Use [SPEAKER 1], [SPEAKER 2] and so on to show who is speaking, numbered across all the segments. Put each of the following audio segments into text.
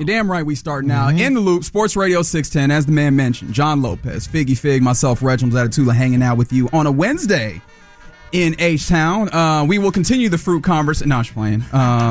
[SPEAKER 1] You're damn right we start now. In the Loop, Sports Radio 610, as the man mentioned, John Lopez, Figgy Fig, myself, Reginald Atatula, hanging out with you on a Wednesday in H-Town. We will continue the fruit conversation. No, I'm just playing.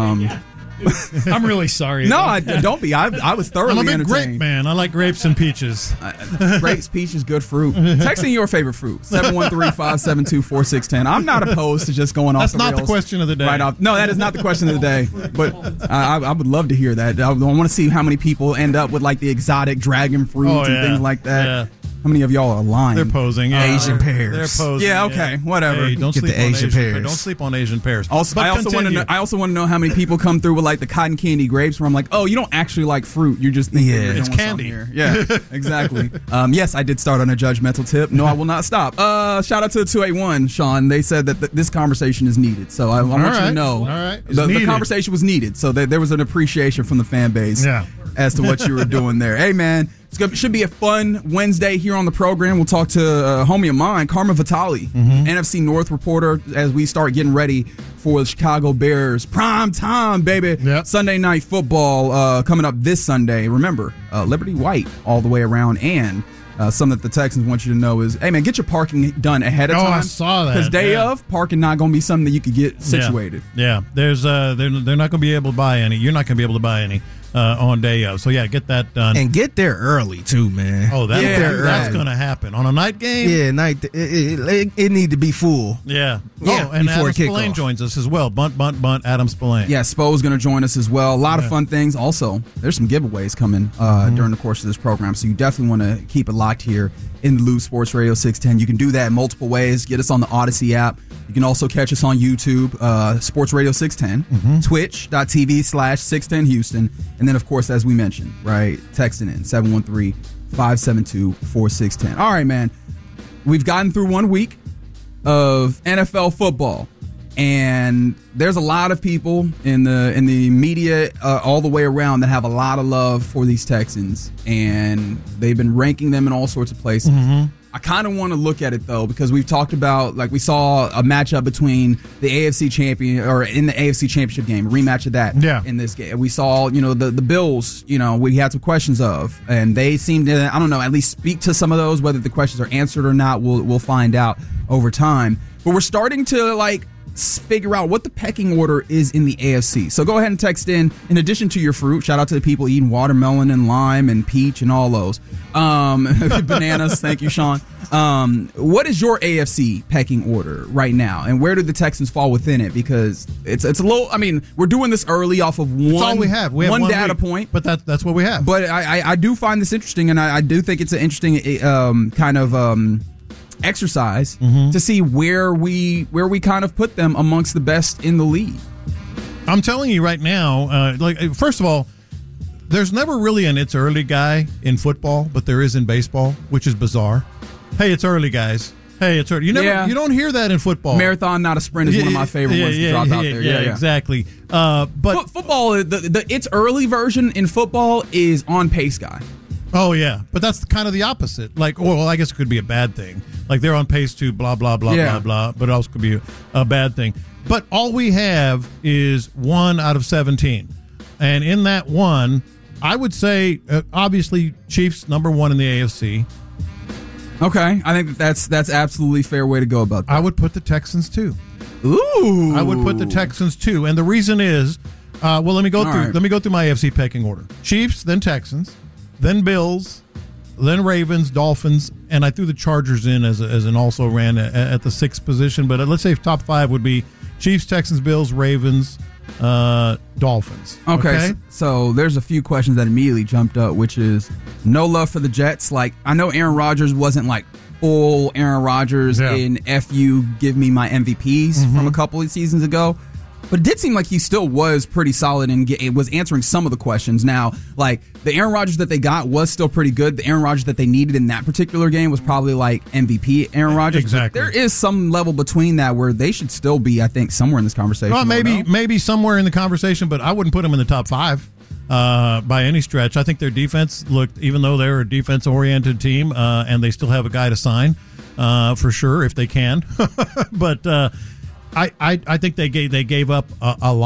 [SPEAKER 2] I'm really sorry.
[SPEAKER 1] No, don't be. I was thoroughly
[SPEAKER 3] I'm a big
[SPEAKER 1] entertained.
[SPEAKER 3] grape man. I like grapes and peaches.
[SPEAKER 1] Grapes, peaches, good fruit. Texting your favorite fruit, 713-572-4610. I'm not opposed to just going off
[SPEAKER 3] That's
[SPEAKER 1] the
[SPEAKER 3] not
[SPEAKER 1] rails
[SPEAKER 3] the question of the day.
[SPEAKER 1] Right off. No, that is not the question of the day. But I would love to hear that. I want to see how many people end up with like the exotic dragon fruits and things like that.
[SPEAKER 3] Yeah.
[SPEAKER 1] How many of y'all are lying?
[SPEAKER 3] They're posing. Yeah.
[SPEAKER 4] Asian pears.
[SPEAKER 3] They're posing.
[SPEAKER 1] Yeah, okay, whatever.
[SPEAKER 3] Hey, don't
[SPEAKER 4] Get
[SPEAKER 3] sleep
[SPEAKER 4] the
[SPEAKER 3] on
[SPEAKER 4] Asian pears.
[SPEAKER 3] Don't sleep on Asian pears.
[SPEAKER 1] I also want to know how many people come through with like the cotton candy grapes, where I'm like, oh, you don't actually like fruit. You're just thinking you're
[SPEAKER 3] it's
[SPEAKER 1] doing
[SPEAKER 3] candy.
[SPEAKER 1] something here. Yeah, exactly. Yes, I did start on a judgmental tip. No, I will not stop. Shout out to the 281, Sean. They said that this conversation is needed. So I want you to know the conversation was needed. So there was an appreciation from the fan base as to what you were doing there. Hey, man. Should be a fun Wednesday here on the program. We'll talk to a homie of mine, Karma Vitale, NFC North reporter, as we start getting ready for the Chicago Bears. Prime time, baby.
[SPEAKER 3] Yep.
[SPEAKER 1] Sunday night football coming up this Sunday. Remember, Liberty White all the way around. And something that the Texans want you to know is, hey, man, get your parking done ahead of time.
[SPEAKER 3] I saw that.
[SPEAKER 1] Because day of, parking not going to be something that you could get situated.
[SPEAKER 3] Yeah. There's they're not going to be able to buy any. You're not going to be able to buy any on day of. So, get that done.
[SPEAKER 4] And get there early, too, man.
[SPEAKER 3] Oh, that's going to happen. On a night game?
[SPEAKER 4] Yeah, night. It need to be full.
[SPEAKER 3] Yeah.
[SPEAKER 4] Yeah,
[SPEAKER 3] and
[SPEAKER 4] before
[SPEAKER 3] Adam Spillane joins us as well. Bunt, Adam Spillane.
[SPEAKER 1] Yeah, Spo's going to join us as well. A lot of fun things. Also, there's some giveaways coming during the course of this program, so you definitely want to keep it locked here in the Loop Sports Radio 610. You can do that in multiple ways. Get us on the Odyssey app. You can also catch us on YouTube, Sports Radio 610, twitch.tv/610 Houston. And then, of course, as we mentioned, right, texting in 713-572-4610. All right, man. We've gotten through 1 week of NFL football. And there's a lot of people in the media all the way around that have a lot of love for these Texans, and they've been ranking them in all sorts of places. I kind of want to look at it, though, because we've talked about, like, we saw a matchup between the AFC champion, or in the AFC championship game, a rematch of that in this game. We saw, the Bills, we had some questions of, and they seem to, I don't know, at least speak to some of those. Whether the questions are answered or not, we'll find out over time. But we're starting to, figure out what the pecking order is in the AFC. So go ahead and text in addition to your fruit, shout out to the people eating watermelon and lime and peach and all those. Bananas, thank you, Sean. What is your AFC pecking order right now? And where do the Texans fall within it? Because it's a little, we're doing this early off of one.
[SPEAKER 3] That's all we have. We have
[SPEAKER 1] one data point.
[SPEAKER 3] But that's what we have.
[SPEAKER 1] But I do find this interesting, and I do think it's an interesting exercise to see where we kind of put them amongst the best in the league.
[SPEAKER 3] I'm telling you right now, first of all, there's never really an it's early guy in football, but there is in baseball, which is bizarre. Hey, it's early, guys. Hey, it's early. You don't hear that in football.
[SPEAKER 1] Marathon, not a sprint, is one of my favorite ones to drop out there. Yeah,
[SPEAKER 3] exactly. But
[SPEAKER 1] football, the it's early version in football is on pace guy.
[SPEAKER 3] Oh, yeah. But that's kind of the opposite. I guess it could be a bad thing. Like, they're on pace to blah, blah, blah, blah, blah. But it also could be a bad thing. But all we have is 1 out of 17. And in that one, I would say, obviously, Chiefs number 1 in the AFC.
[SPEAKER 1] Okay. I think that's absolutely fair way to go about that.
[SPEAKER 3] I would put the Texans, too.
[SPEAKER 1] Ooh.
[SPEAKER 3] I would put the Texans, too. And the reason is, let me go through my AFC pecking order. Chiefs, then Texans, then Bills, then Ravens, Dolphins, and I threw the Chargers in as an also ran at the 6th position. But let's say top 5 would be Chiefs, Texans, Bills, Ravens, Dolphins.
[SPEAKER 1] Okay? So there's a few questions that immediately jumped up, which is no love for the Jets. Like, I know Aaron Rodgers wasn't like full Aaron Rodgers in FU give me my MVPs from a couple of seasons ago. But it did seem like he still was pretty solid and was answering some of the questions. Now, like, the Aaron Rodgers that they got was still pretty good. The Aaron Rodgers that they needed in that particular game was probably like MVP Aaron Rodgers.
[SPEAKER 3] Exactly.
[SPEAKER 1] But there is some level between that where they should still be, I think, somewhere in this conversation.
[SPEAKER 3] Well, maybe somewhere in the conversation, but I wouldn't put them in the top 5 by any stretch. I think their defense looked, even though they're a defense-oriented team, and they still have a guy to sign for sure if they can. But I think they gave up a lot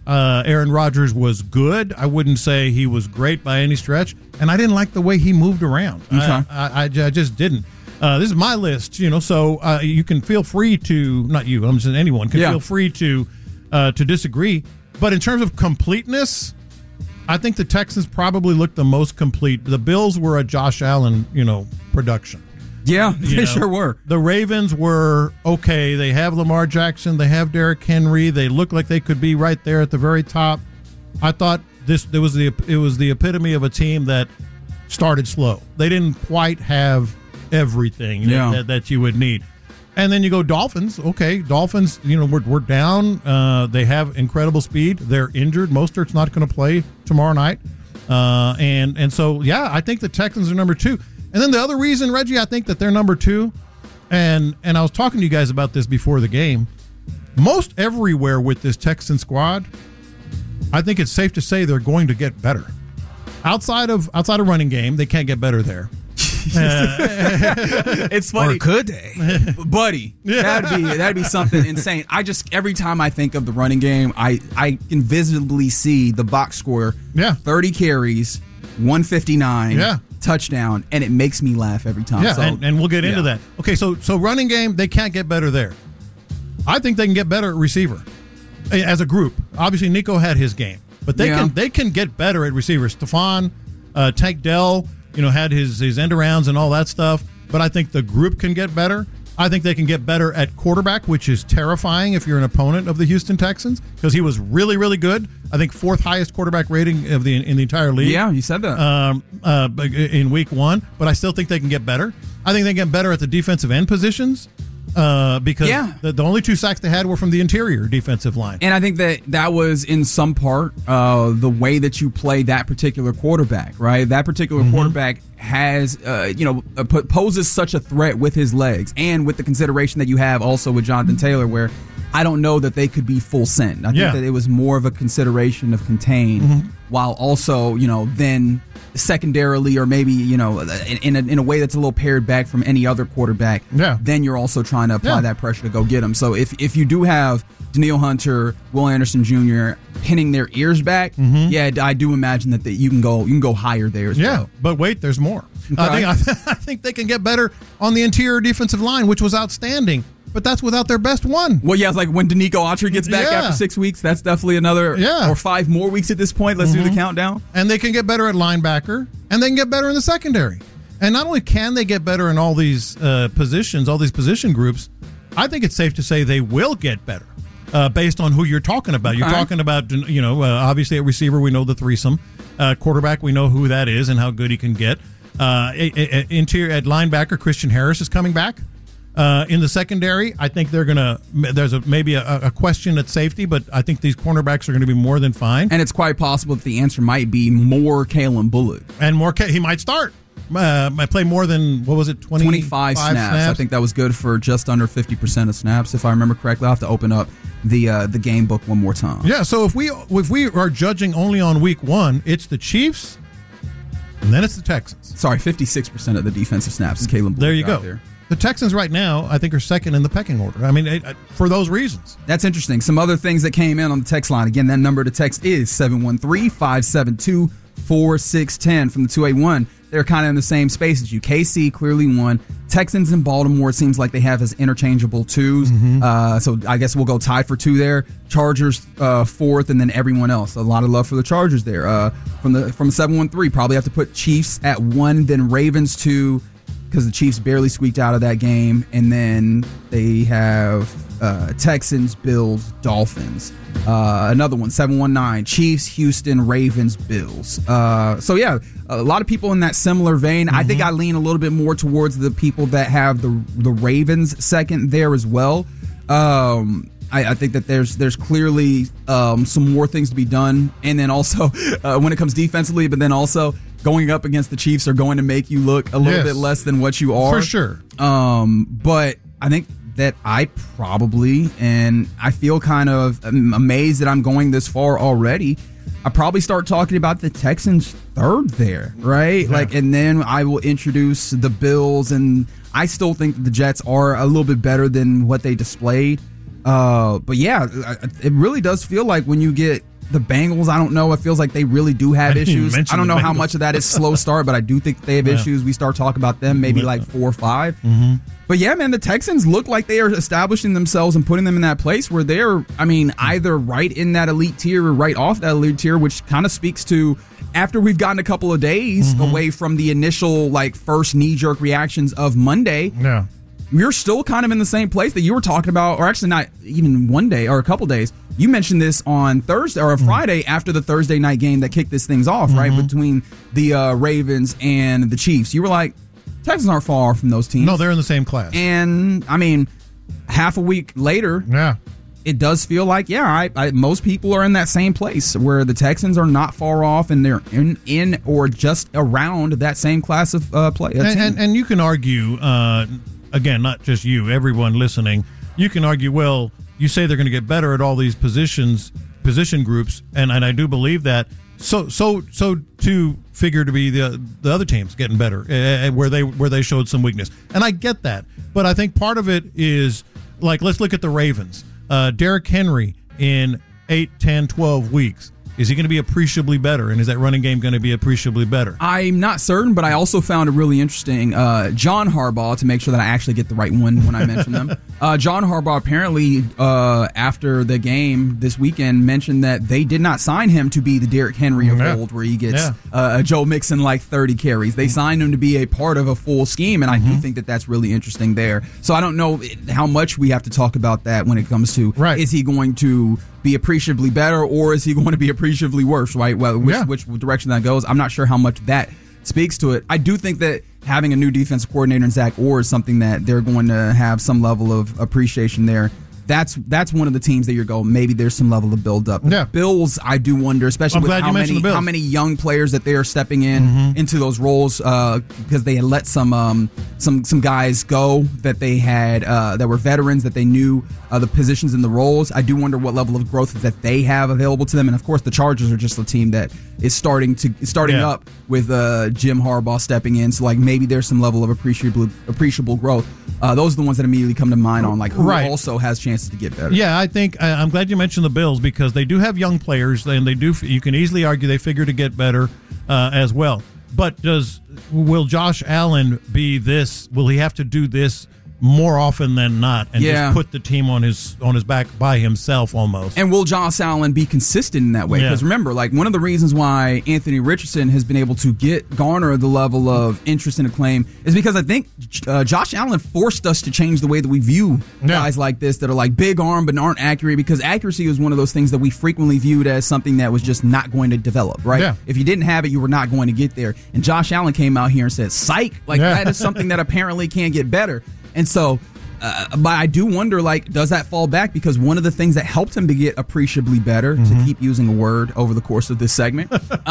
[SPEAKER 3] Aaron Rodgers was good. I wouldn't say he was great by any stretch, and I didn't like the way he moved around.
[SPEAKER 1] Okay.
[SPEAKER 3] I just didn't. This is my list, so you can feel free to, not you, I'm just anyone can feel free to disagree. But in terms of completeness, I think the Texans probably looked the most complete. The Bills were a Josh Allen, production.
[SPEAKER 1] Yeah, they sure were.
[SPEAKER 3] The Ravens were okay. They have Lamar Jackson. They have Derrick Henry. They look like they could be right there at the very top. I thought it was the epitome of a team that started slow. They didn't quite have everything that you would need. And then you go Dolphins. Okay, Dolphins, we're down. They have incredible speed. They're injured. Mostert's not going to play tomorrow night. And so, I think the Texans are number 2. And then the other reason, Reggie, I think that they're number 2, and I was talking to you guys about this before the game, most everywhere with this Texan squad, I think it's safe to say they're going to get better. Outside of running game, they can't get better there.
[SPEAKER 1] It's funny.
[SPEAKER 4] Or could they?
[SPEAKER 1] Buddy, that'd be something insane. Every time I think of the running game, I can visibly see the box score. 30 carries, 159. Touchdown, and it makes me laugh every time.
[SPEAKER 3] And we'll get into that. Okay, so running game, they can't get better there. I think they can get better at receiver as a group. Obviously, Nico had his game, but they can get better at receiver. Stephon, Tank Dell, had his end arounds and all that stuff. But I think the group can get better. I think they can get better at quarterback, which is terrifying if you're an opponent of the Houston Texans, because he was really, really good. I think 4th highest quarterback rating in the entire league.
[SPEAKER 1] Yeah, you said that.
[SPEAKER 3] In week 1, but I still think they can get better. I think they can get better at the defensive end positions because the only 2 sacks they had were from the interior defensive line.
[SPEAKER 1] And I think that was in some part the way that you play that particular quarterback, right? That particular quarterback has, poses such a threat with his legs, and with the consideration that you have also with Jonathan Taylor, where I don't know that they could be full send. I think that it was more of a consideration of contain, while also, then secondarily, or maybe, in a way that's a little pared back from any other quarterback, then you're also trying to apply that pressure to go get them. So if you do have Danielle Hunter, Will Anderson Jr. pinning their ears back, I do imagine that you can go higher there as well. But
[SPEAKER 3] wait, there's more. Okay. I think they can get better on the interior defensive line, which was outstanding. But that's without their best one.
[SPEAKER 1] Well, it's like when Danico Autry gets back after 6 weeks, that's definitely another, or 5 more weeks at this point. Let's do the countdown.
[SPEAKER 3] And they can get better at linebacker, and they can get better in the secondary. And not only can they get better in all these positions, all these position groups, I think it's safe to say they will get better based on who you're talking about. You're talking about, obviously at receiver, we know the threesome. Quarterback, we know who that is and how good he can get. Interior at linebacker, Christian Harris is coming back. In the secondary, I think they're gonna. There's maybe a question at safety, but I think these cornerbacks are going to be more than fine.
[SPEAKER 1] And it's quite possible that the answer might be more Kalen Bullock.
[SPEAKER 3] And more, he might start. Might play more than
[SPEAKER 1] 25 snaps. I think that was good for just under 50% of snaps, if I remember correctly. I'll have to open up the game book one more time.
[SPEAKER 3] Yeah. So if we are judging only on week 1, it's the Chiefs, and then it's the Texans.
[SPEAKER 1] Sorry, 56% of the defensive snaps is Kalen Bullock.
[SPEAKER 3] There you go. The Texans right now, I think, are second in the pecking order. I mean, for those reasons.
[SPEAKER 1] That's interesting. Some other things that came in on the text line. Again, that number to text is 713-572-4610 from the 281. They're kind of in the same space as you. KC clearly won. Texans and Baltimore, it seems like they have as interchangeable 2s. So I guess we'll go tied for 2 there. Chargers 4th, and then everyone else. A lot of love for the Chargers there. From 713, probably have to put Chiefs at 1, then Ravens 2, because the Chiefs barely squeaked out of that game. And then they have Texans, Bills, Dolphins. Another one, 719, Chiefs, Houston, Ravens, Bills. So, yeah, a lot of people in that similar vein. I think I lean a little bit more towards the people that have the Ravens second there as well. I think that there's clearly some more things to be done. And then also when it comes defensively, but then also going up against the Chiefs are going to make you look a little bit less than what you are.
[SPEAKER 3] For sure.
[SPEAKER 1] But I think that I probably, and I feel kind of amazed that I'm going this far already, I probably start talking about the Texans third there, right? Yeah. And then I will introduce the Bills, and I still think that the Jets are a little bit better than what they displayed. But yeah, it really does feel like when you get The Bengals, I don't know. It feels like they really do have issues. I don't know how much of that is slow start, but I do think they have issues. We start talking about them maybe like 4 or 5.
[SPEAKER 3] Mm-hmm.
[SPEAKER 1] But yeah, man, the Texans look like they are establishing themselves and putting them in that place where they're, either right in that elite tier or right off that elite tier, which kind of speaks to after we've gotten a couple of days away from the initial first knee-jerk reactions of Monday.
[SPEAKER 3] Yeah.
[SPEAKER 1] We're still kind of in the same place that you were talking about, or actually not even one day or a couple days. You mentioned this on Thursday or Friday after the Thursday night game that kicked this things off, right, between the Ravens and the Chiefs. You were like, Texans aren't far from those teams.
[SPEAKER 3] No, they're in the same class.
[SPEAKER 1] And, half a week later, it does feel like, most people are in that same place where the Texans are not far off and they're in or just around that same class of play.
[SPEAKER 3] And you can argue, again, not just you, everyone listening, you can argue, well, you say they're going to get better at all these position groups, and I do believe that. So to figure to be the other teams getting better where they showed some weakness, and I get that, but I think part of it is let's look at the Ravens. Derrick Henry in 8, 10, 12 weeks. Is he going to be appreciably better? And is that running game going to be appreciably better?
[SPEAKER 1] I'm not certain, but I also found it really interesting. John Harbaugh, to make sure that I actually get the right one when I mention them. John Harbaugh apparently, after the game this weekend, mentioned that they did not sign him to be the Derrick Henry of old, where he gets Joe Mixon 30 carries. They signed him to be a part of a full scheme, and I do think that that's really interesting there. So I don't know how much we have to talk about that when it comes to is he going to be appreciably better or is he going to be appreciably worse, right? Well, which direction that goes, I'm not sure how much that speaks to it. I do think that having a new defensive coordinator in Zach Orr is something that they're going to have some level of appreciation there. That's one of the teams that you're going, maybe there's some level of build up.
[SPEAKER 3] Yeah.
[SPEAKER 1] Bills, I do wonder, especially with how many young players that they are stepping into those roles, because they had let some guys go that they had that were veterans that they knew the positions and the roles. I do wonder what level of growth that they have available to them, and of course the Chargers are just a team that is starting up with Jim Harbaugh stepping in. So maybe there's some level of appreciable growth. Those are the ones that immediately come to mind on who also has chances to get better.
[SPEAKER 3] Yeah, I think I'm glad you mentioned the Bills because they do have young players and they do. You can easily argue they figure to get better as well. But will Josh Allen be this? Will he have to do this more often than not and just put the team on his back by himself almost?
[SPEAKER 1] And will Josh Allen be consistent in that way? Because remember, one of the reasons why Anthony Richardson has been able to garner the level of interest and acclaim is because I think Josh Allen forced us to change the way that we view guys like this that are big arm but aren't accurate, because accuracy was one of those things that we frequently viewed as something that was just not going to develop, right? Yeah. If you didn't have it, you were not going to get there. And Josh Allen came out here and said, psych, that is something that apparently can get better. And so, but I do wonder, does that fall back? Because one of the things that helped him to get appreciably better, to keep using a word over the course of this segment,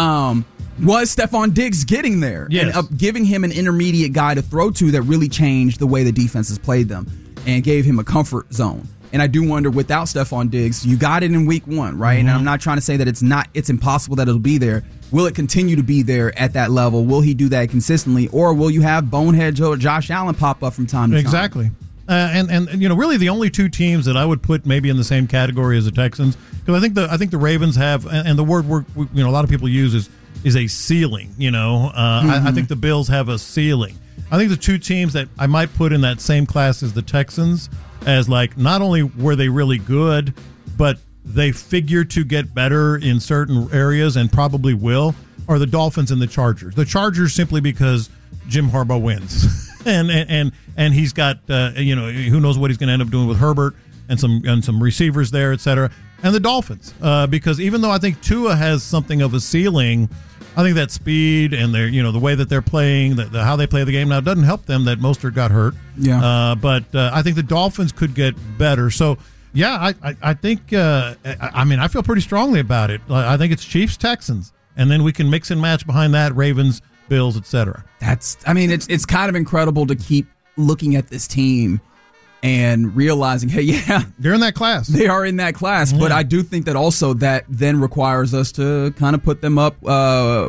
[SPEAKER 1] was Stephon Diggs getting there and giving him an intermediate guy to throw to that really changed the way the defenses played them and gave him a comfort zone. And I do wonder, without Stephon Diggs, you got it in week 1, right? And I'm not trying to say that it's impossible that it'll be there. Will it continue to be there at that level? Will he do that consistently? Or will you have bonehead Josh Allen pop up from time to time?
[SPEAKER 3] Exactly. And really the only two teams that I would put maybe in the same category as the Texans, because I think the Ravens have, and the word a lot of people use is a ceiling. I think the Bills have a ceiling. I think the two teams that I might put in that same class as the Texans, as not only were they really good, but they figure to get better in certain areas and probably will, are the Dolphins and the Chargers. The Chargers simply because Jim Harbaugh wins. and he's got who knows what he's going to end up doing with Herbert and some receivers there, et cetera. And the Dolphins because even though I think Tua has something of a ceiling, I think that speed and their the way that they're playing, how they play the game now, it doesn't help them that Mostert got hurt. Yeah. But I think the Dolphins could get better. So yeah, I think I feel pretty strongly about it. I think it's Chiefs, Texans, and then we can mix and match behind that Ravens, Bills, etc.
[SPEAKER 1] It's kind of incredible to keep looking at this team and realizing, hey,
[SPEAKER 3] they're in that class.
[SPEAKER 1] They are in that class, but I do think that also that then requires us to kind of put them up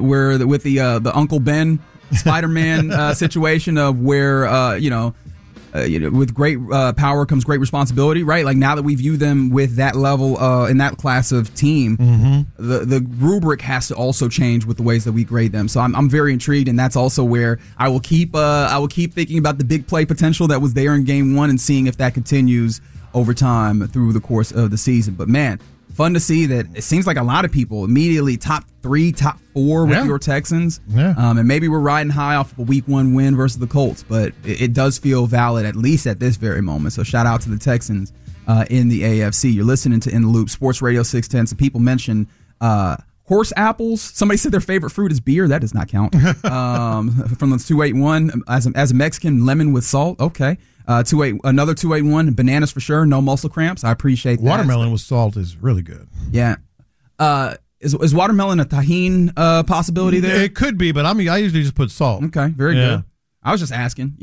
[SPEAKER 1] with the Uncle Ben Spider-Man situation of where with great power comes great responsibility, right? Like now that we view them with that level in that class of team, the rubric has to also change with the ways that we grade them. So I'm very intrigued, and that's also where I will keep thinking about the big play potential that was there in Game 1 and seeing if that continues over time through the course of the season. But man, fun to see that it seems like a lot of people immediately top 3, top 4 with your Texans.
[SPEAKER 3] Yeah.
[SPEAKER 1] And maybe we're riding high off of a Week 1 win versus the Colts, but it does feel valid, at least at this very moment. So shout out to the Texans in the AFC. You're listening to In the Loop, Sports Radio 610. Some people mentioned horse apples. Somebody said their favorite fruit is beer. That does not count. From the 281, as a Mexican, lemon with salt. Okay. Another 281, bananas for sure. No muscle cramps. I appreciate that.
[SPEAKER 3] Watermelon with salt is really good.
[SPEAKER 1] Yeah. Is watermelon a tahine possibility there?
[SPEAKER 3] It could be, but I usually just put salt.
[SPEAKER 1] Okay, very good. I was just asking,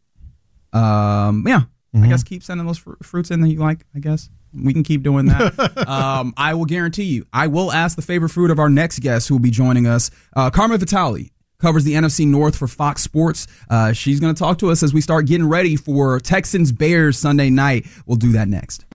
[SPEAKER 1] I guess keep sending those fruits in that you like, I guess. We can keep doing that. I will guarantee you, I will ask the favorite fruit of our next guest who will be joining us. Carmen Vitale covers the NFC North for Fox Sports. She's going to talk to us as we start getting ready for Texans-Bears Sunday night. We'll do that next.